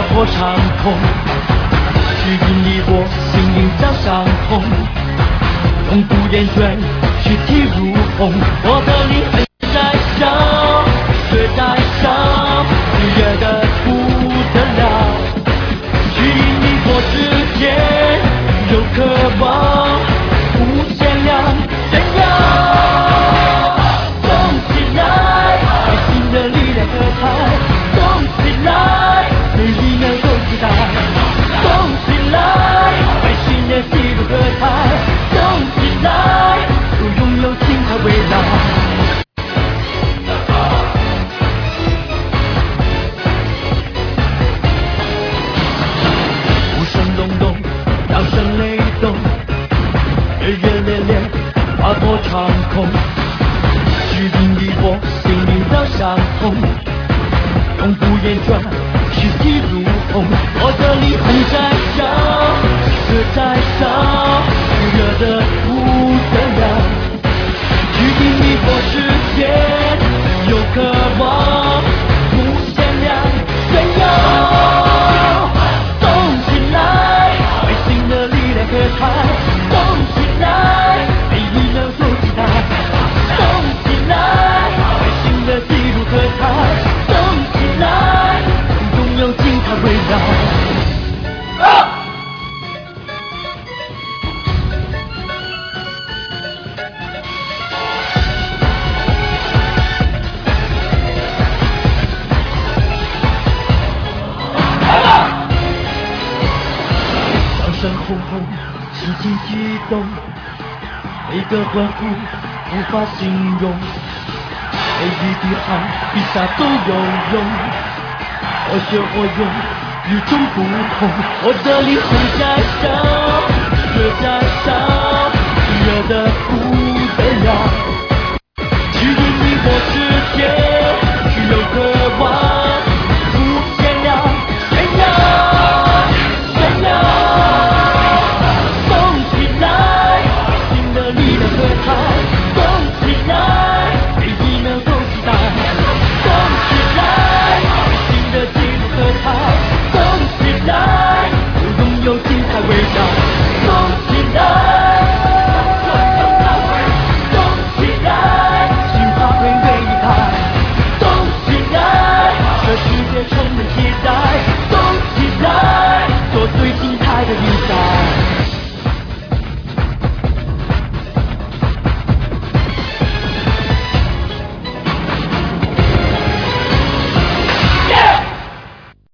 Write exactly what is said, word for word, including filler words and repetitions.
破长空，去引领我心灵向上空，永不言倦，躯体如虹，我的灵魂在烧，血在烧，热得不得了，去引领我之间有渴望，无限量炫耀，动起来，为新的力量喝彩，动起来，美丽能够期待，动起来，为新的纪录喝彩，动起来，都拥有精彩未来。无声隆隆，掌声雷动，热热烈烈，划破长空，去引领我心灵的上空，永不言倦，躯体如虹，我的灵魂在烧，热在烧，热得不得了，去引领我之间有渴望，无限量炫耀，动起来，为新的力量喝彩，动起来，美丽能够期待，动起来，为新的纪录喝彩，动起来，拥有精彩围绕。啊！掌声轰轰，心情激动，每个欢呼无法形容，每一滴汗一下都有用，我血我勇，与众不同，我的灵魂在烧，热在烧，热得不